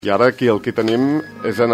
I ara aquí el que tenim és en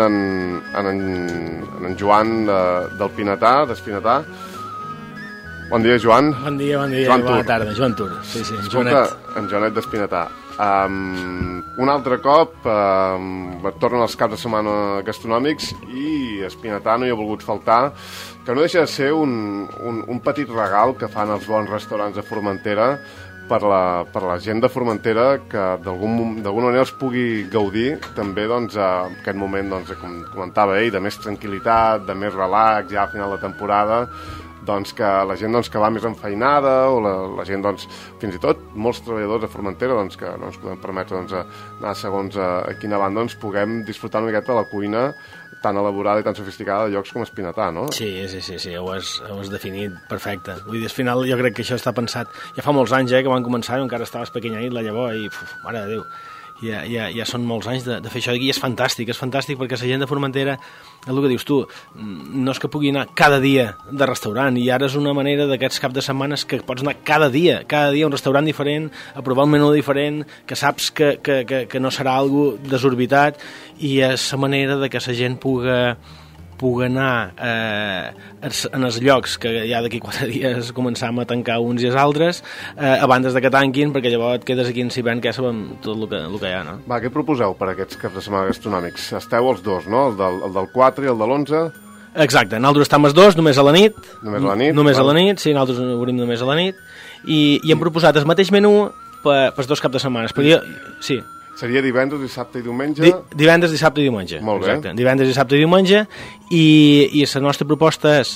Joan del Pinetà, d'Espinetà. Bon dia, Joan. Bon dia, bona tarda. Joan Tur. Sí, Escolta, en Joanet d'Espinetà. Un altre cop tornen els caps de setmana gastronòmics i Espinetà no hi ha volgut faltar, que no deixa de ser un petit regal que fan els bons restaurants de Formentera per la gent de Formentera, que d'alguna manera els pugui gaudir també aquest moment, com comentava ell, de més tranquil·litat, de més relax ja al final de temporada, que la gent que va més enfeinada o la gent, fins i tot molts treballadors de Formentera que no ens podem permetre anar segons a quina banda, puguem disfrutar una miqueta de la cuina tan elaborada i tan sofisticada de llocs com Espinetà, no? Sí, ho has definit perfecte. Vull dir, al final jo crec que això està pensat ja fa molts anys, que van començar, encara estaves pequenyet la llavor i, mare de Déu, ja són molts anys de fer això d'aquí. És fantàstic perquè la gent de Formentera, el que dius tu, no és que pugui anar cada dia de restaurant, i ara és una manera d'aquests caps de setmanes que pots anar cada dia a un restaurant diferent, a provar un menú diferent, que saps que no serà algo desorbitat, i és la manera de que la gent pugui anar en els llocs que ja d'aquí 4 dies començam a tancar uns i els altres, abans de que tanquin, perquè llavors et quedes aquí en Sibern, que ja sabem tot el que hi ha, no? Va, què proposeu per aquests caps de setmana gastronòmics? Esteu els dos, no? El del 4 i el de l'11? Exacte, nosaltres estem els dos, només a la nit. Només a la nit, sí, nosaltres obrim només a la nit, i hem proposat el mateix menú pels 2 caps de setmana, perquè sí. Seria divendres, dissabte i diumenge? Divendres, dissabte i diumenge. Molt bé. Exacte. Divendres, dissabte i diumenge, i la nostra proposta és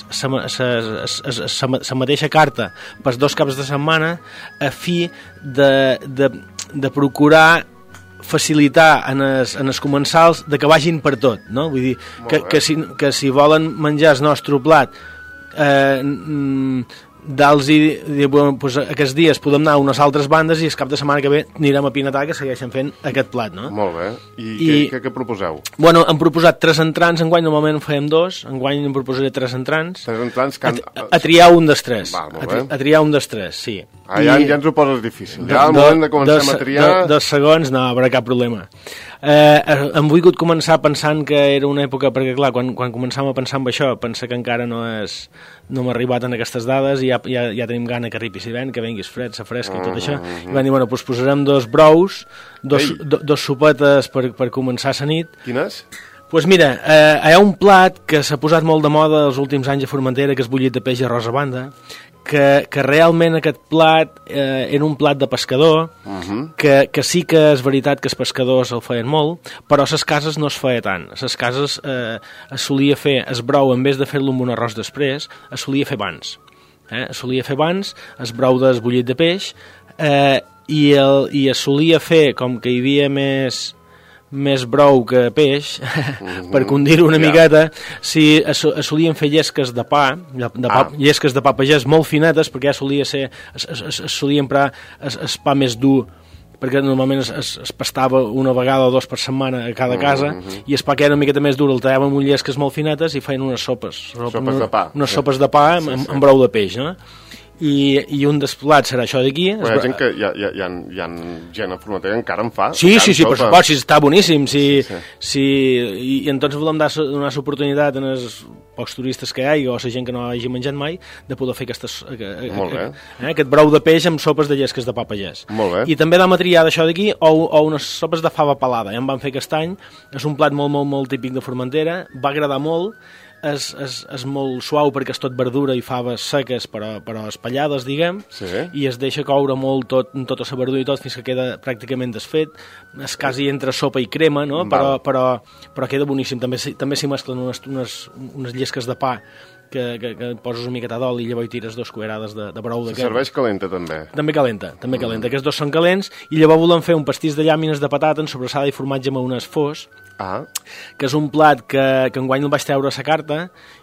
la mateixa carta pels 2 caps de setmana, a fi de procurar facilitar en els comensals de que vagin per tot, no? Vull dir, que si volen menjar el nostre plat aquests dies podem anar a unes altres bandes i el cap de setmana que ve anirem a Pinetà, que segueixen fent aquest plat, no? Molt bé. I què proposeu? Bueno, hem proposat 3 entrants, enguany normalment en fèiem 2, enguany em proposaré 3 entrants. 3 entrants a triar un dels 3. Va, molt bé. A triar un dels 3, sí. Ja ens ho poses difícil. Ja al moment de comencem a triar... 2 segons, no, però cap problema. Hem volgut començar pensant que era una època, perquè clar, quan començàvem a pensar en això, pensar que encara no hem arribat en aquestes dades i ja tenim gana que arribi l'hivern, que vengui fred, la fresca i tot això, i van dir, bueno, doncs posarem 2 brous, 2 sopetes per començar la nit. Quines? Doncs mira, hi ha un plat que s'ha posat molt de moda els últims anys a Formentera, que és bullit de peix a arròs a banda, que realment aquest plat era un plat de pescador, que sí que és veritat que els pescadors el feien molt, però a les cases no es feia tant. A les cases es solia fer el brou, en vez de fer-lo amb un arròs després, es solia fer abans. Es solia fer abans el brou del bullit de peix, i es solia fer, com que hi havia més brou que peix, per condir-ho una miqueta, si es solien fer llesques de pa, llesques de pa pagès molt finetes, perquè ja solia ser, es solia emprar el pa més dur, perquè normalment es pastava una vegada o 2 per setmana a cada casa, i el pa que era una miqueta més dur el tallàvem amb llesques molt finetes i feien unes sopes de pa. Unes sopes de pa amb brou de peix, no? I un dels plats serà això d'aquí. Hi ha gent que hi ha gent a Formentera encara en fa. Sí, per supost, sí, està boníssim. I entonces volem donar l'oportunitat als pocs turistes que hi ha o a la gent que no hagi menjat mai de poder fer aquest brou de peix amb sopes de llesques de pa pagès. Molt bé. I també vam triar d'això d'aquí o unes sopes de fava pelada. Ja en vam fer aquest any. És un plat molt, molt, molt típic de Formentera. Va agradar molt. És molt suau perquè és tot verdura i faves seques però espallades, diguem, i es deixa coure molt tota la verdura i tot fins que queda pràcticament desfet. És quasi entre sopa i crema, no? Però queda boníssim. També s'hi mesclen unes llesques de pa que poses una miqueta d'oli i llavors hi tires 2 cullerades de brou. Se serveix calenta, també? També calenta. Aquests 2 són calents, i llavors volem fer un pastís de llàmines de patata en sobrassada i formatge maonès fos, que és un plat que enguany el vaig treure a la carta,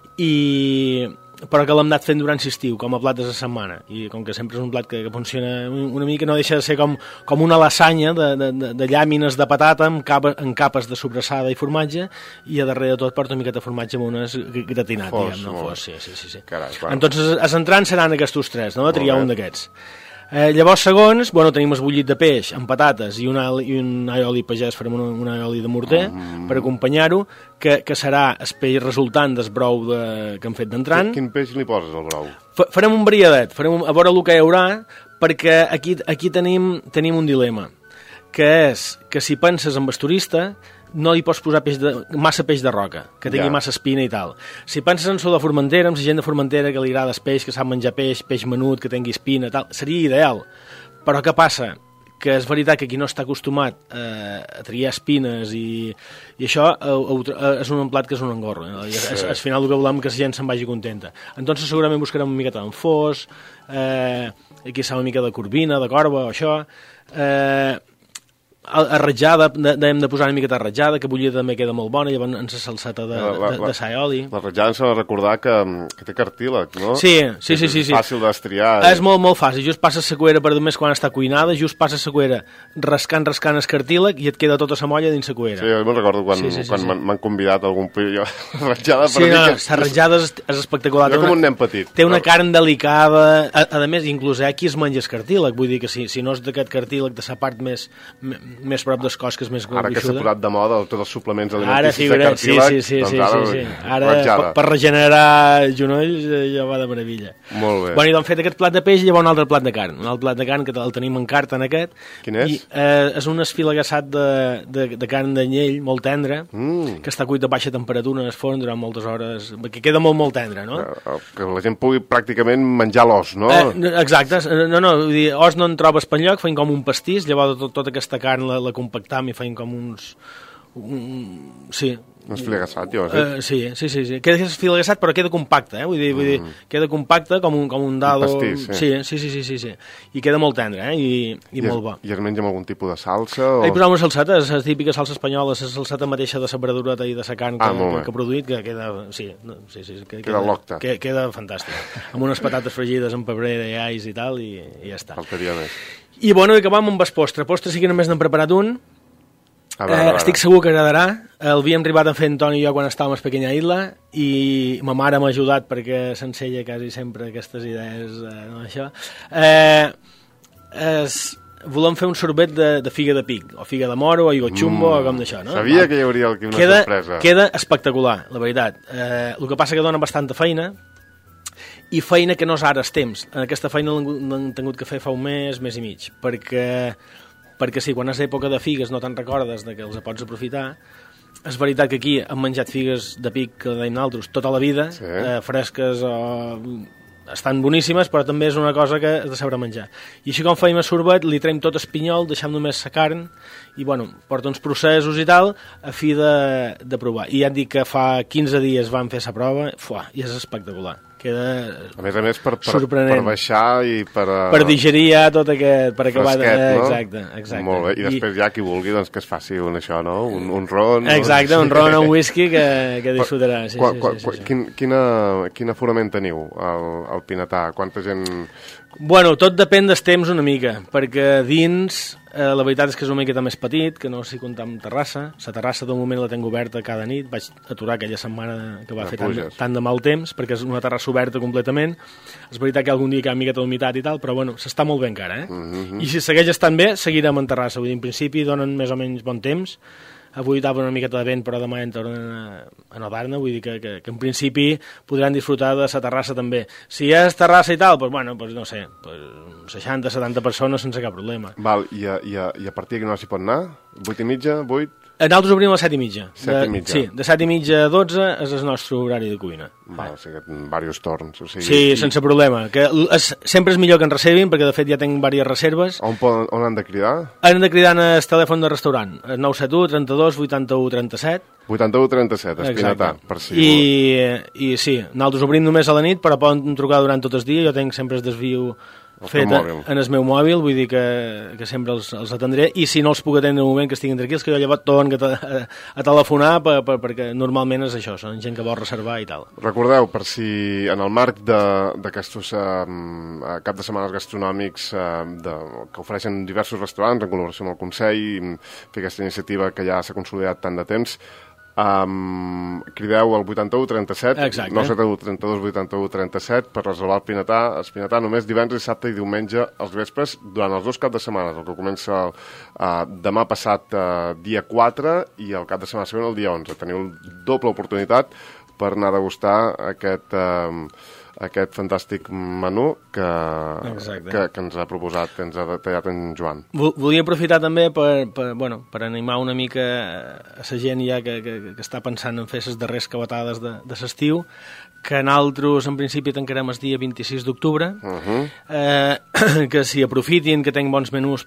però que l'hem anat fent durant l'estiu, com a plat de la setmana. I com que sempre és un plat que funciona una mica, no deixa de ser com una lasanya de llàmines de patata amb capes de sobrassada i formatge, i a darrere de tot porta una miqueta de formatge maonès gratinat. Fos. Sí. Carai, clar. Entonces, els entrants seran aquests 3, no? De triar un d'aquests. Llavors, segons, tenim esbullit de peix amb patates i un aioli pagès, farem un aioli de morter per acompanyar-ho, que serà el peix resultant del brou que hem fet d'entrant. Quin peix li poses al brou? Farem un variadet, a veure el que hi haurà, perquè aquí tenim un dilema, que és que si penses en el turista no hi pots posar massa peix de roca, que tingui massa espina i tal. Si penses en so de Formentera, amb la gent de Formentera que li agrada el peix, que sap menjar peix menut, que tingui espina, tal, seria ideal. Però què passa? Que és veritat que qui no està acostumat a triar espines i això és un plat que és un engorro. Al final el que volem que la gent se'n vagi contenta. Entonces segurament buscarem una miqueta d'enfós, aquí s'ha una mica de corbina, de corba o això, arratjada, hem de posar una miqueta arratjada, que bullida també queda molt bona, llavors en la salseta de saioli. La arratjada ens ha de recordar que té cartílag, no? Sí. És fàcil d'estriar. És molt fàcil, just passes la cuera per només quan està cuinada, just passes la cuera rascant el cartílag i et queda tota la molla dins la cuera. Sí, jo me'n recordo quan m'han convidat a algun pillo arratjada per dir que... Sí, l'arratjada és espectacular. Jo com un nen petit. Té una carn delicada, a més, inclús aquí es menja el cartílag, vull dir que si no és d'aquest cartílag de la part més prop des cos, que és més gruixuda. Ara que s'ha posat de moda tots els suplements alimenticis de cartílag, sí. Ara per regenerar genolls ja va de meravella. Molt bé. I doncs fet aquest plat de peix, hi ha un altre plat de carn. Un altre plat de carn que el tenim en carta en aquest. Quin és? És un esfilagassat de carn d'anyell, molt tendre, que està cuit a baixa temperatura en el forn durant moltes hores, que queda molt tendre, no? Que la gent pugui pràcticament menjar l'os, no? Exacte. No, vull dir, os no en trobes per enlloc, feim com un pastís, llavors tota aquesta carn la compactam i feim com uns... Sí. Un esfilagassat, jo has dit? Sí. Queda esfilagassat, però queda compacte, vull dir, queda compacte com un dado... Un pastís, sí. I queda molt tendre, i molt bo. I es menja amb algun tipus de salsa? He posat una salseta, la típica salsa espanyola, la salseta mateixa de la verdureta i de la carn que ha produït, que queda... Sí. Queda locta. Queda fantàstic. Amb unes patates fregides amb pebrera i ais i tal, i ja està. Faltaria més. I acabam amb el postre. Postre sí que només n'hem preparat un. Estic segur que agradarà. El havíem arribat a fer en Toni i jo quan estàvem a la pequeña isla i ma mare m'ha ajudat perquè s'ensella quasi sempre aquestes idees, això. Volem fer un sorbet de figa de pic, o figa de moro, o igochumbo, o com d'això, no? Sabia que hi hauria una sorpresa. Queda espectacular, la veritat. El que passa que dona bastanta feina, i feina que no és ara el temps. Aquesta feina l'hem tingut que fer fa un mes i mig, perquè sí, quan és època de figues no te'n recordes de que els pots aprofitar. És veritat que aquí hem menjat figues de pic, que deim nosaltres, tota la vida, fresques o... estan boníssimes, però també és una cosa que has de saber menjar. I així com feim a sorbet, li traiem tot espinyol, deixem només la carn, i porta uns processos i tal, a fi de provar. I ja et dic que fa 15 dies vam fer la prova, i és espectacular. Queda a més per baixar i per digerir ja tot aquest... Per acabar fresquet, no? Exacte. Molt bé, i després ja qui vulgui doncs que es faci això, no? Un ron... Exacte, un ron o un whisky que disfrutarà. Sí. Quin aforament teniu al Pinetà? Quanta gent... Tot depèn del temps una mica, perquè dins la veritat és que és una miqueta més petit, que no s'hi compta amb terrassa. La terrassa de moment la tenc oberta cada nit, vaig aturar aquella setmana que va fer tant de mal temps, perquè és una terrassa oberta completament. És veritat que algun dia hi ha una miqueta d'humitat i tal, però s'està molt bé encara, I si segueix estant bé, seguirem en terrassa. Vull dir, en principi donen més o menys bon temps. Avui estava una miqueta de vent, però demà en tornen a nevar-ne, vull dir que en principi podran disfrutar de la terrassa també. Si és terrassa i tal, no sé, 60-70 persones sense cap problema. Val, i a partir d'aquí no s'hi pot anar? 8:30, 8? Nosaltres obrim a les 7:30. 7:30. Sí, de 7:30 a 12 és el nostre horari de cuina. Val, o sigui, diversos torns. Sí, sense problema. Sempre és millor que en reservin, perquè de fet ja tinc diverses reserves. On han de cridar? Han de cridar al telèfon de restaurant, 971 32 81 37. 81 37, Espinetà, per si... I sí, nosaltres obrim només a la nit, però poden trucar durant tot el dia. Jo tinc sempre el desviu fet en el meu mòbil, vull dir que sempre els atendré, i si no els puc atendre en un moment que estiguin tranquils, que jo llavors torno a telefonar, perquè normalment és això, són gent que vol reservar i tal. Recordeu, per si en el marc d'aquests cap de setmanes gastronòmics que ofereixen diversos restaurants en col·laboració amb el Consell, fer aquesta iniciativa que ja s'ha consolidat tant de temps, crideu al 81 37, Exacte. 971 32 81 37 per reservar el Pinatà només divendres, dissabte i diumenge als vespres durant els 2 caps de setmana, el que comença demà passat dia 4 i el cap de setmana següent el dia 11. Teniu doble oportunitat per anar a degustar aquest fantàstic menú que ens ha proposat, que ens ha detallat en Joan. Volia aprofitar també per animar una mica a la gent ja que està pensant en fer les darreres cabatades de l'estiu, que nosaltres en principi tancarem el dia 26 d'octubre, que s'hi aprofitin, que tinguin bons menús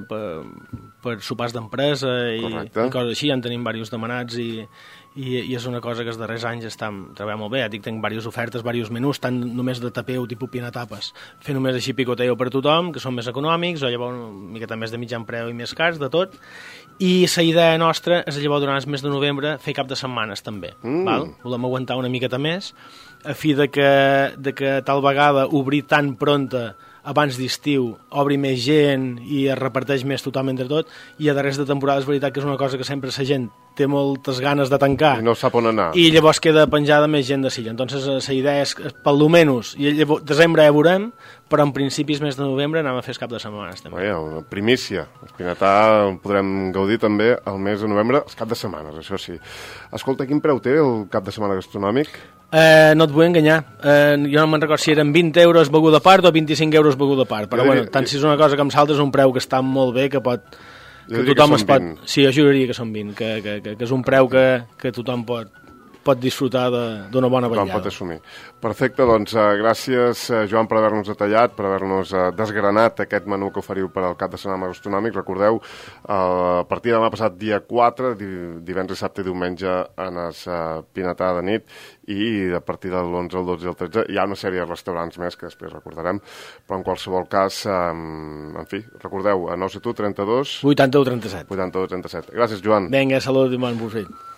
per sopars d'empresa i coses així. Ja en tenim diversos demanats i és una cosa que els darrers anys treballem molt bé. Ja dic, tinc diverses ofertes, diversos menús, tant només de tapeu, tipus pinatapes, fer només així picoteo per tothom, que són més econòmics, o llavors una miqueta més de mitjan preu i més cars, de tot. I la idea nostra és llavors durant el mes de novembre fer cap de setmanes també. Val? Volem aguantar una miqueta més, a fi de que tal vegada obrir tan pronta abans d'estiu obri més gent i es reparteix més tothom entre tot, i a darrers de temporada és veritat que és una cosa que sempre la gent té moltes ganes de tancar i no sap on anar, i llavors queda penjada més gent de silla. Entonces la idea és que pel menys i llavors desembre ja veurem, però en principis mes de novembre anem a fer el cap de setmanes també. Una primícia. El Pinatà podrem gaudir també el mes de novembre, els cap de setmanes, això sí. Escolta, quin preu té el cap de setmana gastronòmic? No et vull enganyar, jo no me'n recordo si eren 20 euros beguda a part o 25 euros beguda a part, però tant si és una cosa com l'altra és un preu que està molt bé, que tothom es pot... Sí, jo juraria que són 20, que és un preu que tothom pot disfrutar d'una bona ballada. Pot assumir. Perfecte, doncs gràcies, Joan, per haver-nos detallat, per haver-nos desgranat aquest menú que oferiu per al cap de setmana gastronòmic. Recordeu, a partir de demà passat, dia 4, divendres, dissabte i diumenge, en el Pinatà de nit, i a partir de l'11, el 12 i el 13 hi ha una sèrie de restaurants més que després recordarem, però en qualsevol cas, en fi, recordeu, a 971 32... 81 37. 81 37. Gràcies, Joan. Vinga, salut i bon prosperit.